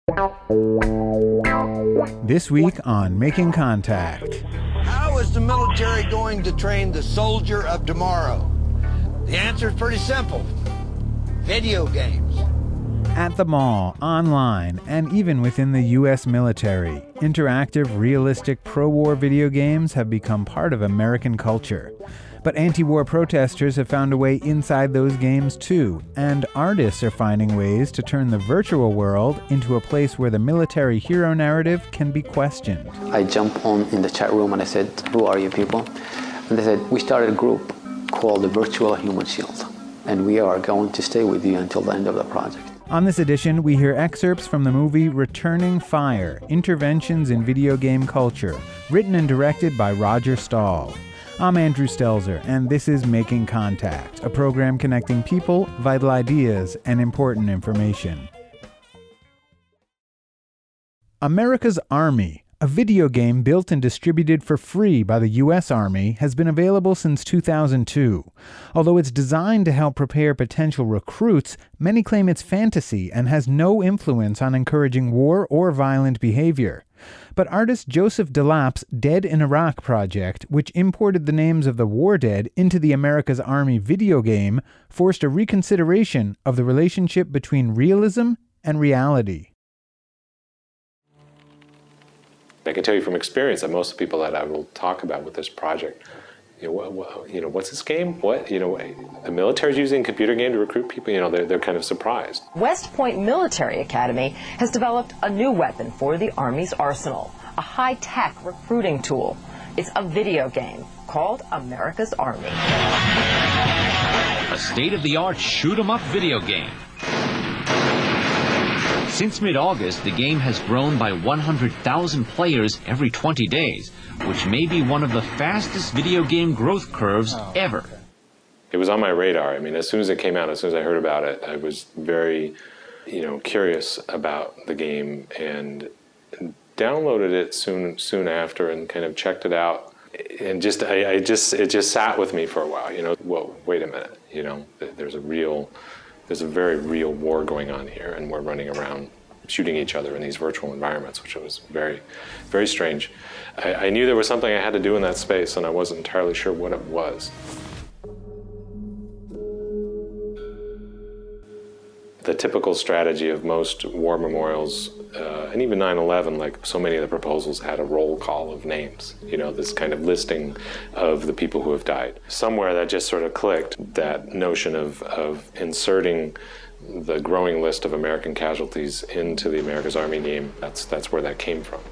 This week on Making Contact. How is the military going to train the soldier of tomorrow? The answer is pretty simple. Video games. At the mall, online, and even within the U.S. military, interactive, realistic pro-war video games have become part of American culture. But anti-war protesters have found a way inside those games too, and artists are finding ways to turn the virtual world into a place where the military hero narrative can be questioned. I jumped on in the chat room and I said, "Who are you people?" And they said, "We started a group called the Virtual Human Shield, and we are going to stay with you until the end of the project." On this edition, we hear excerpts from the movie Returning Fire, Interventions in Video Game Culture, written and directed by Roger Stahl. I'm Andrew Stelzer, and this is Making Contact, a program connecting people, vital ideas, and important information. America's Army, a video game built and distributed for free by the U.S. Army, has been available since 2002. Although it's designed to help prepare potential recruits, many claim it's fantasy and has no influence on encouraging war or violent behavior. But artist Joseph Delap's Dead in Iraq project, which imported the names of the war dead into the America's Army video game, forced a reconsideration of the relationship between realism and reality. I can tell you from experience that most of the people that I will talk about with this project, what's this game? The military's using a computer game to recruit people. They're kind of surprised. West Point Military Academy has developed a new weapon for the Army's arsenal, a high-tech recruiting tool. It's a video game called America's Army. A state-of-the-art shoot-'em-up video game. Since mid-August, the game has grown by 100,000 players every 20 days, which may be one of the fastest video game growth curves ever. It was on my radar. As soon as it came out, as soon as I heard about it, I was very, curious about the game and downloaded it soon after and kind of checked it out. And it just sat with me for a while. Well, wait a minute. There's a very real war going on here, and we're running around shooting each other in these virtual environments, which was very, very strange. I knew there was something I had to do in that space, and I wasn't entirely sure what it was. The typical strategy of most war memorials, and even 9/11, like so many of the proposals, had a roll call of names, this kind of listing of the people who have died. Somewhere that just sort of clicked, that notion of inserting the growing list of American casualties into the America's Army game. That's where that came from.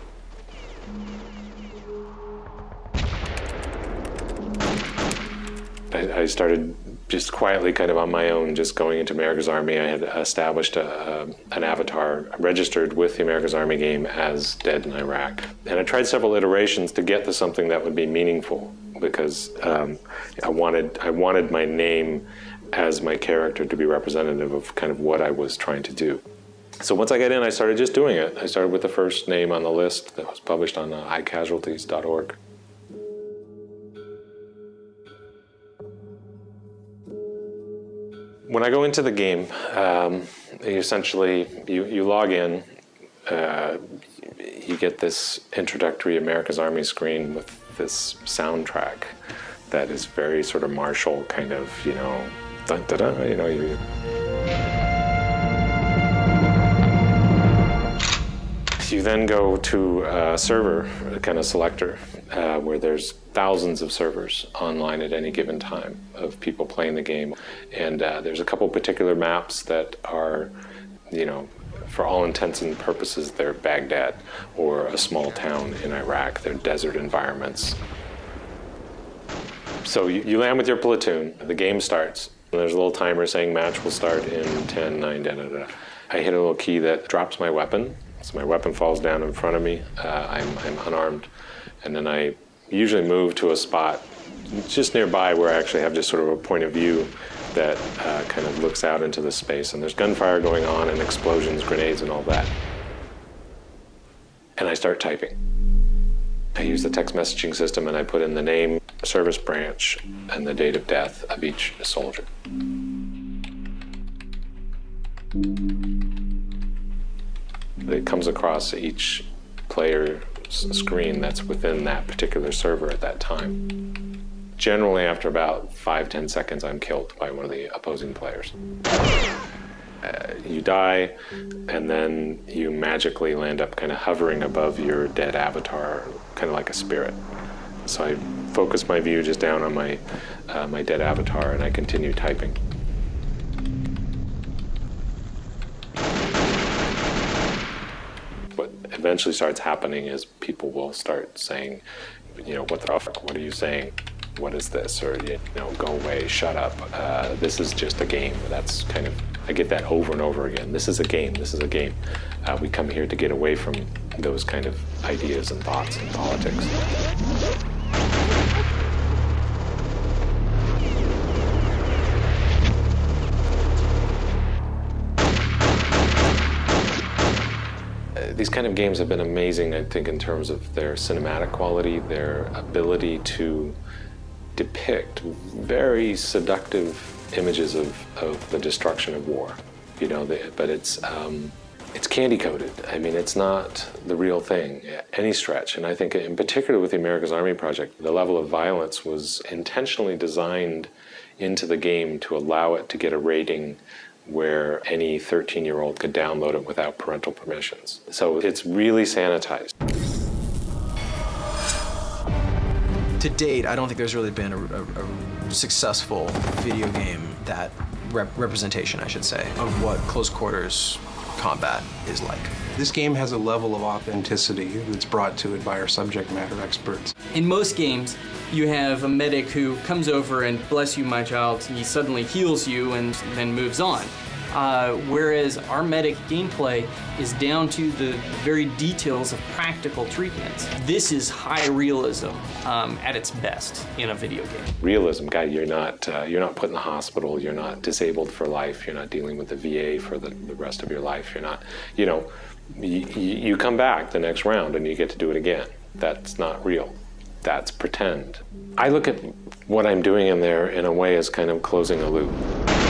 I started just quietly, kind of on my own, just going into America's Army. I had established an avatar, registered with the America's Army game as Dead in Iraq. And I tried several iterations to get to something that would be meaningful, because I wanted my name as my character to be representative of kind of what I was trying to do. So once I got in, I started just doing it. I started with the first name on the list that was published on iCasualties.org. When I go into the game, essentially you log in, you get this introductory America's Army screen with this soundtrack that is very sort of martial, kind of, dun, dun, dun, You then go to a server, a kind of selector, where there's thousands of servers online at any given time of people playing the game. And there's a couple particular maps that are, for all intents and purposes, they're Baghdad or a small town in Iraq. They're desert environments. So you land with your platoon, the game starts. There's a little timer saying match will start in 10, 9, da, da, da. I hit a little key that drops my weapon. So my weapon falls down in front of me. I'm unarmed. And then I usually move to a spot just nearby where I actually have just sort of a point of view that kind of looks out into the space. And there's gunfire going on and explosions, grenades, and all that. And I start typing. I use the text messaging system and I put in the name, service branch, and the date of death of each soldier. It comes across each player's screen that's within that particular server at that time. Generally, after about 5-10 seconds, I'm killed by one of the opposing players. You die, and then you magically land up kind of hovering above your dead avatar, kind of like a spirit. So I focus my view just down on my my dead avatar, and I continue typing. What eventually starts happening is people will start saying, you know, what the fuck, what are you saying? What is this? Or, you know, go away, shut up. This is just a game. That's kind of, I get that over and over again. This is a game, this is a game. We come here to get away from those kind of ideas and thoughts and politics. These kind of games have been amazing, I think, in terms of their cinematic quality, their ability to depict very seductive images of the destruction of war. You know, but it's candy-coated. I mean, it's not the real thing at any stretch. And I think, in particular with the America's Army project, the level of violence was intentionally designed into the game to allow it to get a rating where any 13-year-old could download it without parental permissions. So it's really sanitized. To date, I don't think there's really been a successful video game that representation, I should say, of what close quarters combat is like. This game has a level of authenticity that's brought to it by our subject matter experts. In most games, you have a medic who comes over and, bless you, my child, he suddenly heals you and then moves on. Whereas our medic gameplay is down to the very details of practical treatments. This is high realism at its best in a video game. Realism, guy, you're not put in the hospital, you're not disabled for life, you're not dealing with the VA for the rest of your life, you're not, you know, you come back the next round and you get to do it again. That's not real. That's pretend. I look at what I'm doing in there in a way as kind of closing a loop.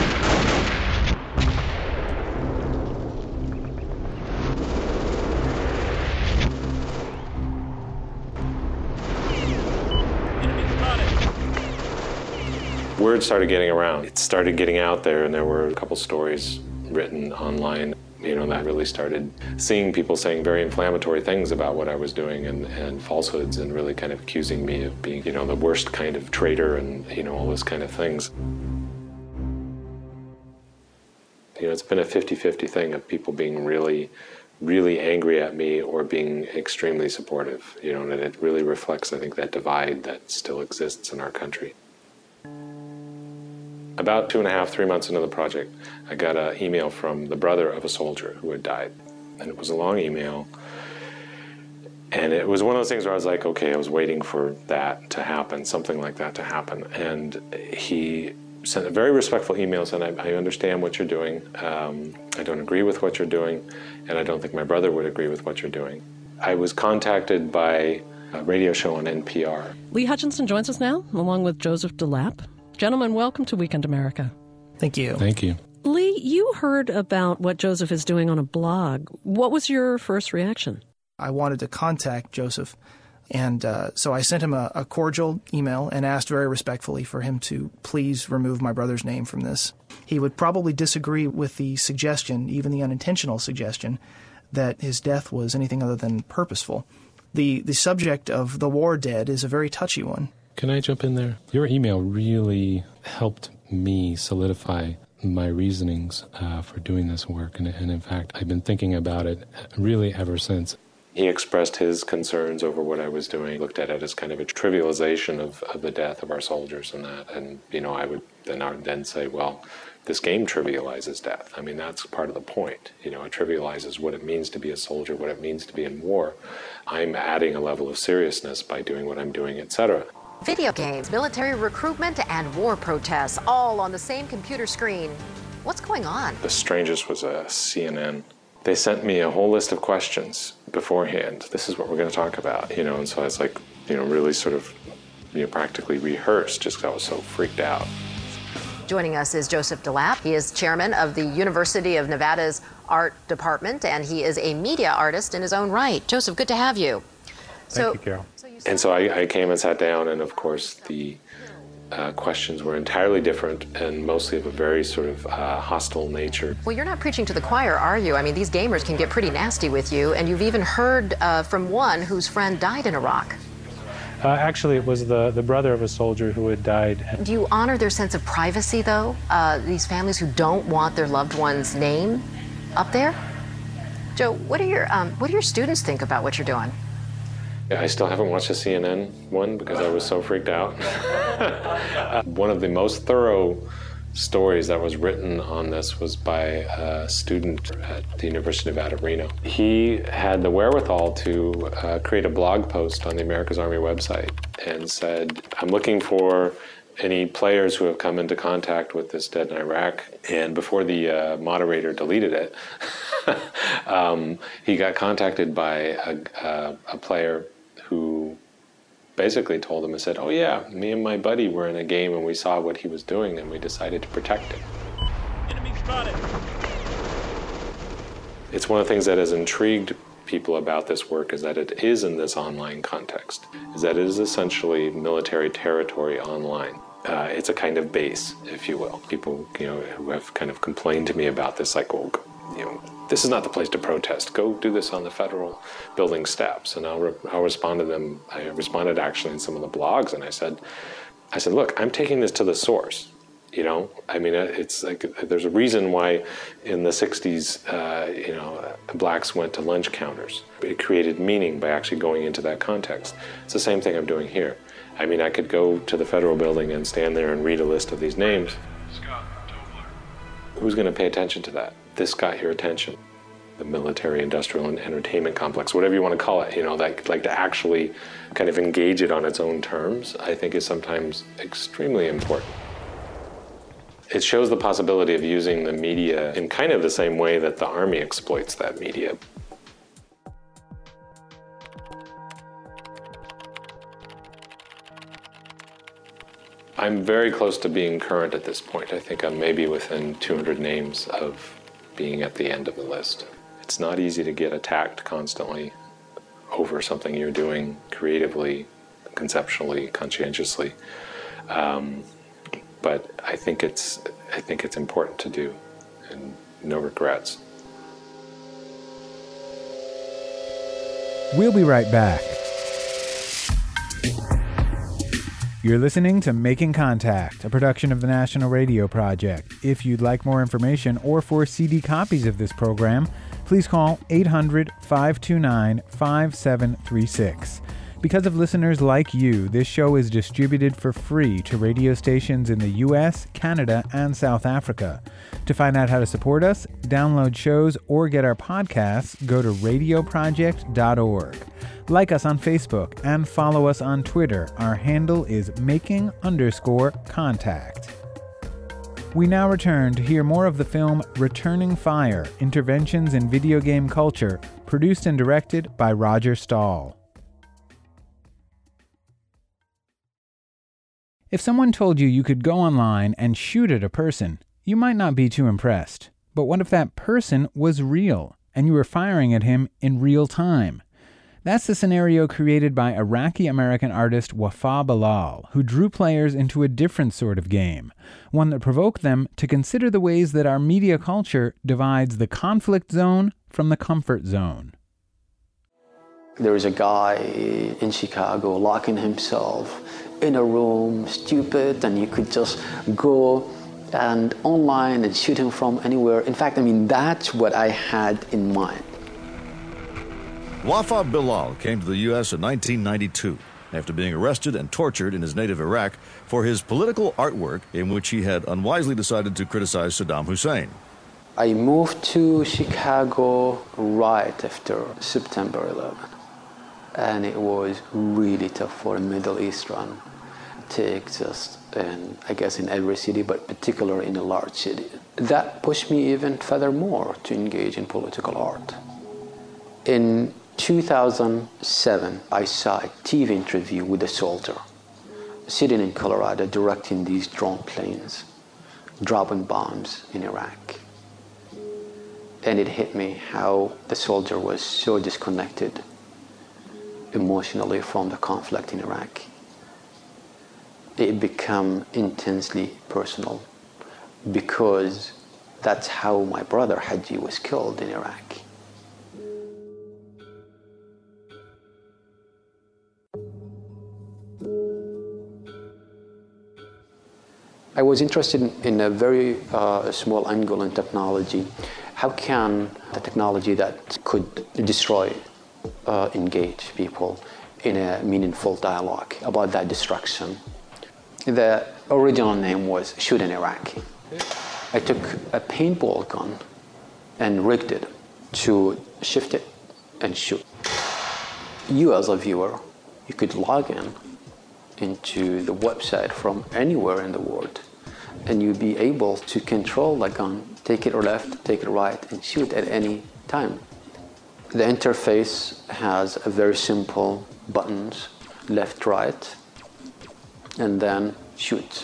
Word started getting around. It started getting out there, and there were a couple stories written online, you know, that really started seeing people saying very inflammatory things about what I was doing and falsehoods, and really kind of accusing me of being, you know, the worst kind of traitor and, you know, all those kind of things. You know, it's been a 50-50 thing of people being really, really angry at me or being extremely supportive, you know, and it really reflects, I think, that divide that still exists in our country. About 2.5-3 months into the project, I got an email from the brother of a soldier who had died. And it was a long email. And it was one of those things where I was like, okay, I was waiting for that to happen, something like that to happen. And he sent a very respectful email saying, I understand what you're doing. I don't agree with what you're doing. And I don't think my brother would agree with what you're doing. I was contacted by a radio show on NPR. Lee Hutchinson joins us now, along with Joseph DeLapp. Gentlemen, welcome to Weekend America. Thank you. Thank you. Lee, you heard about what Joseph is doing on a blog. What was your first reaction? I wanted to contact Joseph, and so I sent him a cordial email and asked very respectfully for him to please remove my brother's name from this. He would probably disagree with the suggestion, even the unintentional suggestion, that his death was anything other than purposeful. The subject of the war dead is a very touchy one. Can I jump in there? Your email really helped me solidify my reasonings for doing this work. And in fact, I've been thinking about it really ever since. He expressed his concerns over what I was doing, looked at it as kind of a trivialization of the death of our soldiers and that. And, you know, I would then say, well, this game trivializes death. I mean, that's part of the point. You know, it trivializes what it means to be a soldier, what it means to be in war. I'm adding a level of seriousness by doing what I'm doing, etc. Video games, military recruitment, and war protests, all on the same computer screen. What's going on? The strangest was CNN. They sent me a whole list of questions beforehand. This is what we're going to talk about, you know, and so I was like, you know, really sort of, you know, practically rehearsed just because I was so freaked out. Joining us is Joseph DeLapp. He is chairman of the University of Nevada's art department, and he is a media artist in his own right. Joseph, good to have you. Thank you, Carol. And so I came and sat down, and of course the questions were entirely different and mostly of a very sort of hostile nature. Well, you're not preaching to the choir, are you? I mean, these gamers can get pretty nasty with you, and you've even heard from one whose friend died in Iraq. Actually, it was the brother of a soldier who had died. Do you honor their sense of privacy, though? These families who don't want their loved one's name up there? Joe, what do your students think about what you're doing? I still haven't watched the CNN one because I was so freaked out. One of the most thorough stories that was written on this was by a student at the University of Nevada, Reno. He had the wherewithal to create a blog post on the America's Army website and said, I'm looking for any players who have come into contact with this dead in Iraq. And before the moderator deleted it, he got contacted by a player who basically told him and said, oh yeah, me and my buddy were in a game and we saw what he was doing and we decided to protect him. Enemy spotted. It's one of the things that has intrigued people about this work is that it is in this online context, is that it is essentially military territory online. It's a kind of base, if you will. People, who have kind of complained to me about this, like, well, this is not the place to protest. Go do this on the federal building steps. And I'll respond to them. I responded actually in some of the blogs, and I said, look, I'm taking this to the source. It's like there's a reason why in the 60s, blacks went to lunch counters. It created meaning by actually going into that context. It's the same thing I'm doing here. I mean, I could go to the federal building and stand there and read a list of these names. Scott, who's going to pay attention to that? This got your attention. The military, industrial, and entertainment complex, whatever you want to call it, like to actually kind of engage it on its own terms, I think is sometimes extremely important. It shows the possibility of using the media in kind of the same way that the Army exploits that media. I'm very close to being current at this point. I think I'm maybe within 200 names of being at the end of the list. It's not easy to get attacked constantly over something you're doing creatively, conceptually, conscientiously. But I think it's important to do, and no regrets. We'll be right back. You're listening to Making Contact, a production of the National Radio Project. If you'd like more information or for CD copies of this program, please call 800-529-5736. Because of listeners like you, this show is distributed for free to radio stations in the U.S., Canada, and South Africa. To find out how to support us, download shows, or get our podcasts, go to radioproject.org. Like us on Facebook and follow us on Twitter. Our handle is making_contact. We now return to hear more of the film Returning Fire, Interventions in Video Game Culture, produced and directed by Roger Stahl. If someone told you you could go online and shoot at a person, you might not be too impressed. But what if that person was real, and you were firing at him in real time? That's the scenario created by Iraqi-American artist Wafa Bilal, who drew players into a different sort of game, one that provoked them to consider the ways that our media culture divides the conflict zone from the comfort zone. There is a guy in Chicago locking himself in a room, stupid, and you could just go and online and shoot him from anywhere. In fact, that's what I had in mind. Wafa Bilal came to the U.S. in 1992 after being arrested and tortured in his native Iraq for his political artwork in which he had unwisely decided to criticize Saddam Hussein. I moved to Chicago right after September 11, and it was really tough for a Middle Eastern to exist, and I guess in every city, but particularly in a large city. That pushed me even furthermore to engage in political art. In 2007, I saw a TV interview with a soldier sitting in Colorado directing these drone planes, dropping bombs in Iraq. And it hit me how the soldier was so disconnected emotionally from the conflict in Iraq. It became intensely personal because that's how my brother Haji was killed in Iraq. I was interested in a very small angle in technology. How can the technology that could destroy engage people in a meaningful dialogue about that destruction? The original name was Shoot in Iraq. I took a paintball gun and rigged it to shift it and shoot. You as a viewer, you could log in into the website from anywhere in the world, and you'd be able to control the gun, take it left, take it right, and shoot at any time. The interface has a very simple buttons, left, right, and then shoot.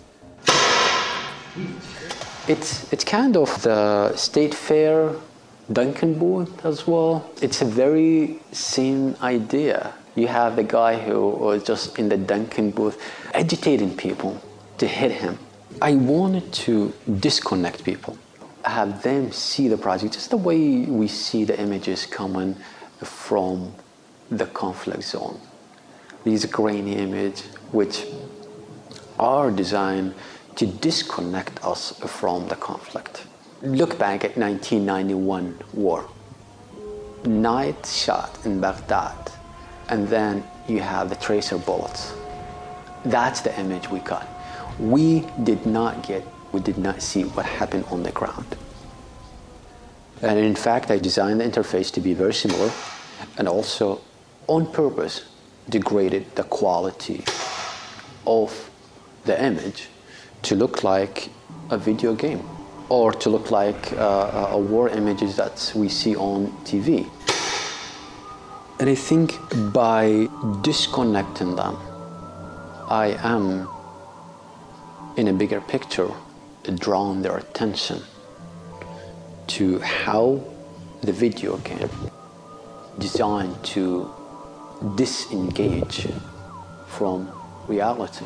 It's kind of the State Fair Duncan booth as well. It's a very same idea. You have the guy who was just in the Duncan booth agitating people to hit him. I wanted to disconnect people, have them see the project just the way we see the images coming from the conflict zone. These grainy images which are designed to disconnect us from the conflict. Look back at 1991 war. Night shot in Baghdad, and then you have the tracer bullets. That's the image we got. We did not see what happened on the ground. And in fact, I designed the interface to be very similar, and also on purpose degraded the quality of the image to look like a video game, or to look like a war images that we see on TV. And I think by disconnecting them, I am, in a bigger picture, drawing their attention to how the video game designed to disengage from reality.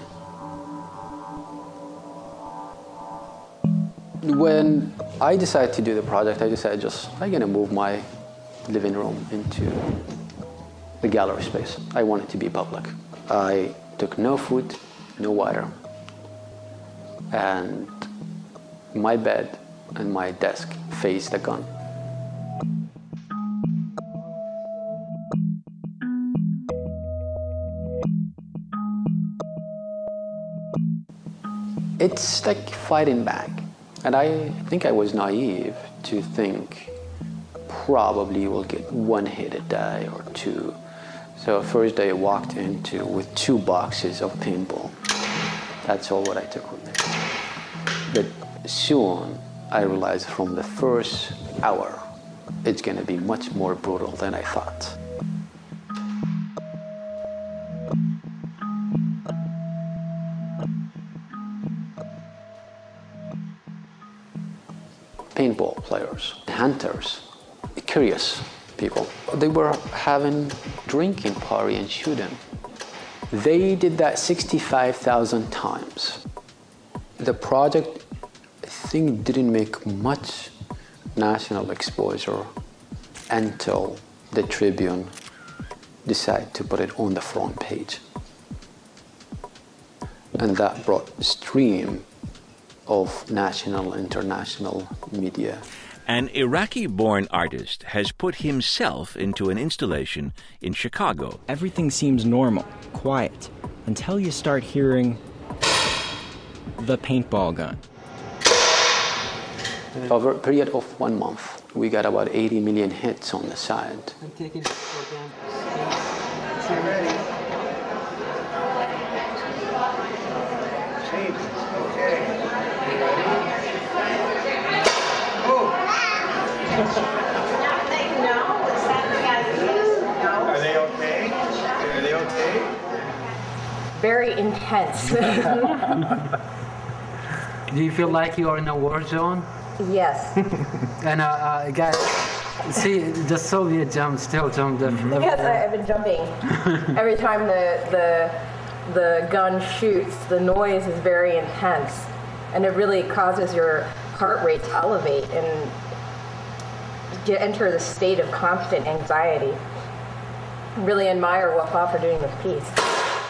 When I decided to do the project, I decided I'm gonna move my living room into the gallery space. I want it to be public. I took no food, no water, and my bed and my desk faced the gun. It's like fighting back. And I think I was naive to think probably we'll get one hit a day or two. So first day I walked into with 2 boxes of paintball. That's all what I took with me. But soon I realized from the first hour it's gonna be much more brutal than I thought. Paintball players, hunters, curious people. They were having drinking party and shooting. They did that 65,000 times. The project, I think, didn't make much national exposure until the Tribune decided to put it on the front page. And that brought a stream of national, international media. An Iraqi-born artist has put himself into an installation in Chicago. Everything seems normal, quiet, until you start hearing the paintball gun. Over a period of 1 month, we got about 80 million hits on the site. I'm taking it for them. Are they okay? Are they okay? Very intense. Do you feel like you are in a war zone? Yes. And guys, see, the Soviet still jumped. Yes, I've been jumping. Every time the gun shoots, the noise is very intense, and it really causes your heart rate to elevate and enter the state of constant anxiety. I really admire Wafa for doing this piece.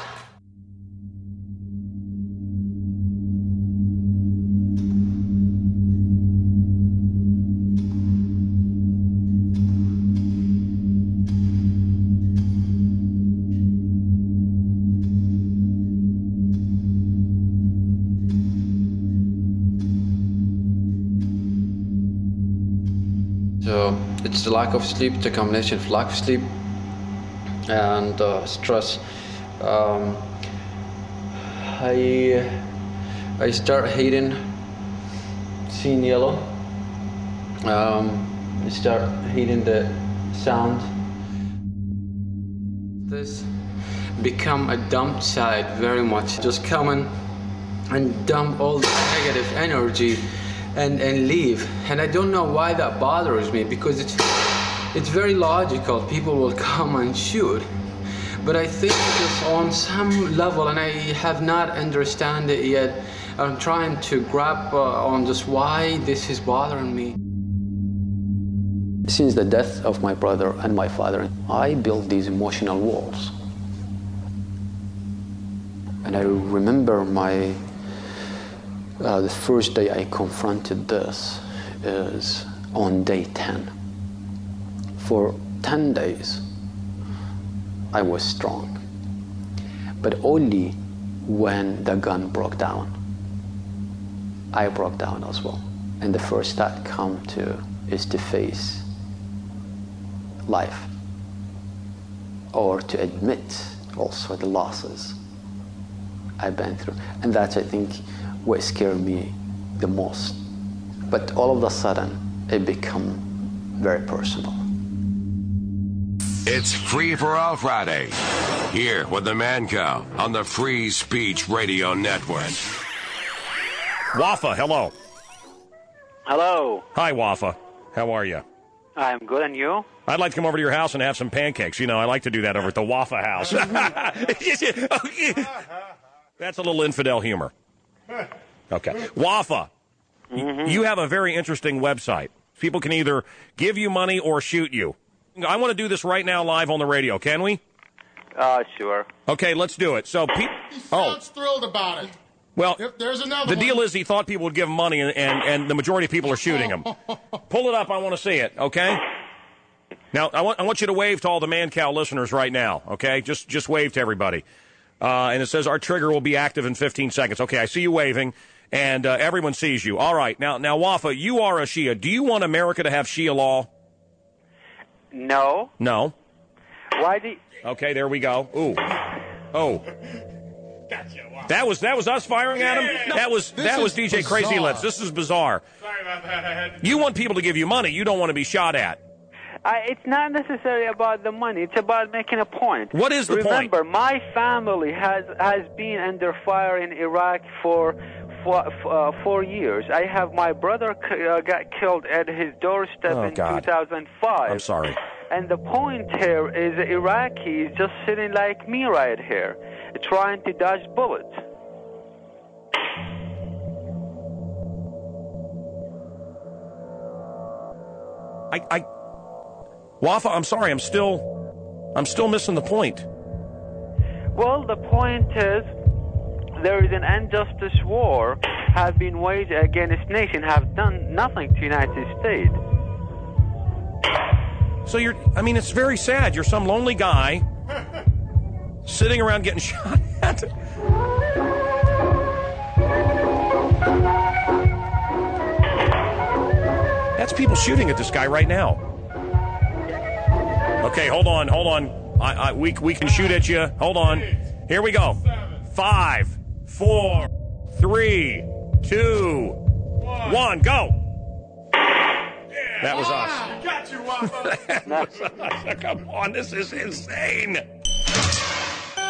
So it's the lack of sleep, the combination of lack of sleep and stress. I start hating seeing yellow. I start hating the sound. This become a dump side very much. Just come in and dump all the negative energy and leave. And I don't know why that bothers me, because it's very logical. People will come and shoot. But I think it's on some level, and I have not understand it yet. I'm trying to grab on just why this is bothering me. Since the death of my brother and my father, I built these emotional walls. And I remember the first day I confronted this is on day 10. For 10 days, I was strong, but only when the gun broke down, I broke down as well. And the first step is to face life, or to admit also the losses I've been through. And that's, I think, what scared me the most. But all of a sudden, it became very personal. It's Free for All Friday, here with the Mancow on the Free Speech Radio Network. Wafa, hello. Hello. Hi, Wafa. How are you? I'm good, and you? I'd like to come over to your house and have some pancakes. You know, I like to do that over at the Wafa house. That's a little infidel humor. Okay. Wafa, you have a very interesting website. People can either give you money or shoot you. I want to do this right now live on the radio. Can we? Sure. Okay, let's do it. So, he sounds thrilled about it. Well, there's another the deal is he thought people would give him money, and the majority of people are shooting him. Pull it up. I want to see it, okay? Now, I want you to wave to all the Mancow listeners right now, okay? Just wave to everybody. And it says our trigger will be active in 15 seconds. Okay, I see you waving, and everyone sees you. All right. Now, Wafa, you are a Shia. Do you want America to have Shia law? No. No? Why do you... Okay, there we go. Ooh. Oh. That was us firing at him? No, that was DJ bizarre. Crazy Lips. This is bizarre. Sorry about that. You want people to give you money. You don't want to be shot at. It's not necessarily about the money. It's about making a point. What is the point? Remember, my family has been under fire in Iraq for 4 years. I have my brother got killed at his doorstep in 2005. I'm sorry. And the point here is Iraqis just sitting like me right here, trying to dodge bullets. Wafa, I'm sorry, I'm still missing the point. Well, the point is there is an injustice war have been waged against nation, have done nothing to United States. So it's very sad. You're some lonely guy sitting around getting shot at. That's people shooting at this guy right now. Okay, hold on. We can shoot at you. Hold on. Here we go. 5, 4, 3, 2, 1, go. That was us. Got you, Wafa. Come on, this is insane.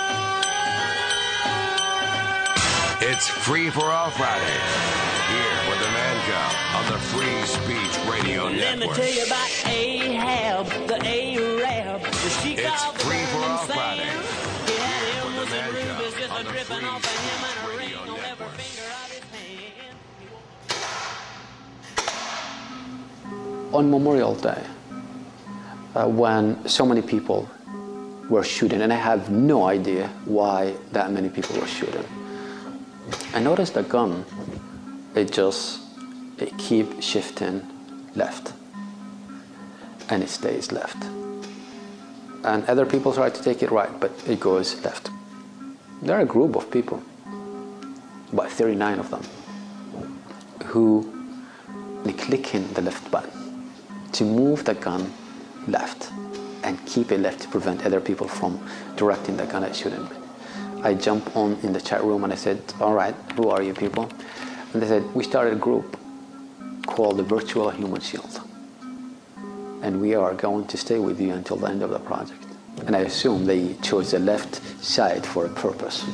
It's Free for All Friday, here with the Man Cow on the Free Speech Radio Let Network. me tell you about Ahab, the Arab, the sheik It's of the Free for All burning Friday. sand. He had With emeralds the and Man rubies Cow just on a the dripping Free off of him and a Speech ring Radio on every Network. finger of his hand. On Memorial Day, when so many people were shooting, and I have no idea why that many people were shooting, I noticed the gun, it keeps shifting left, and it stays left. And other people try to take it right, but it goes left. There are a group of people, about 39 of them, who clicking the left button to move the gun left and keep it left to prevent other people from directing the gun at shooting me. I jumped on in the chat room and I said, all right, who are you people? And they said, we started a group called the Virtual Human Shield. And we are going to stay with you until the end of the project. And I assume they chose the left side for a purpose.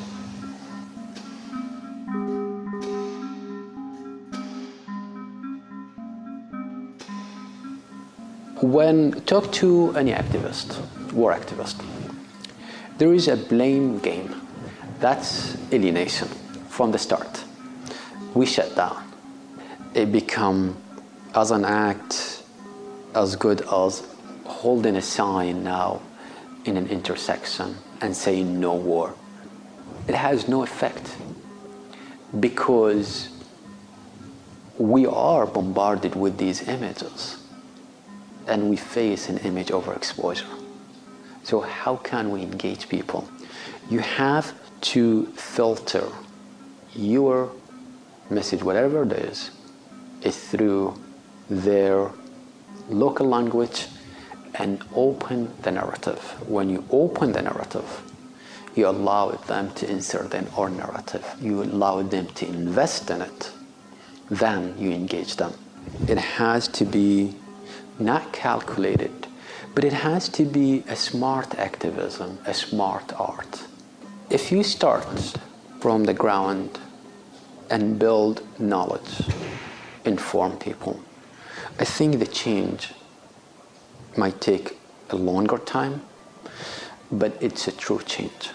When talk to any activist, war activist, there is a blame game. That's alienation from the start. We shut down. It become as an act as good as holding a sign now in an intersection and saying no war. It has no effect because we are bombarded with these images and we face an image overexposure. So how can we engage people? You have to filter your message, whatever it is through their local language and open the narrative. When you open the narrative, you allow them to insert in our narrative. You allow them to invest in it. Then you engage them. It has to be not calculated, but it has to be a smart activism, a smart art. If you start from the ground and build knowledge, inform people, I think the change might take a longer time, but it's a true change.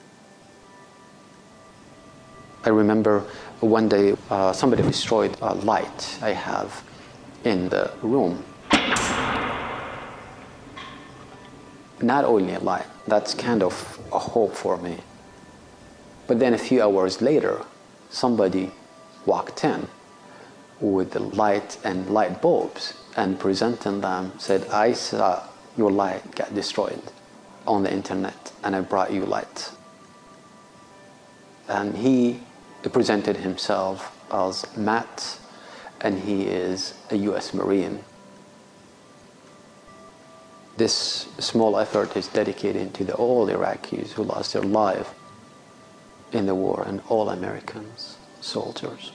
I remember one day somebody destroyed a light I have in the room. Not only a light, that's kind of a hope for me. But then a few hours later, somebody walked in with the light and light bulbs and presenting them, said, I saw your light got destroyed on the internet and I brought you light. And he presented himself as Matt, and he is a US Marine. This small effort is dedicated to all Iraqis who lost their life in the war and all Americans, soldiers.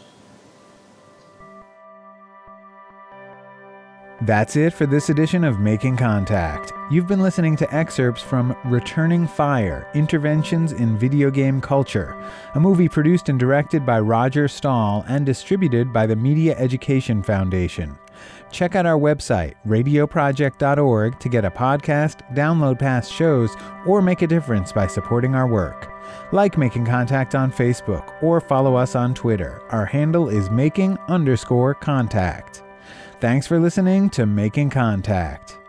That's it for this edition of Making Contact. You've been listening to excerpts from Returning Fire, Interventions in Video Game Culture, a movie produced and directed by Roger Stahl and distributed by the Media Education Foundation. Check out our website, radioproject.org, to get a podcast, download past shows, or make a difference by supporting our work. Like Making Contact on Facebook or follow us on Twitter. Our handle is making_contact. Thanks for listening to Making Contact.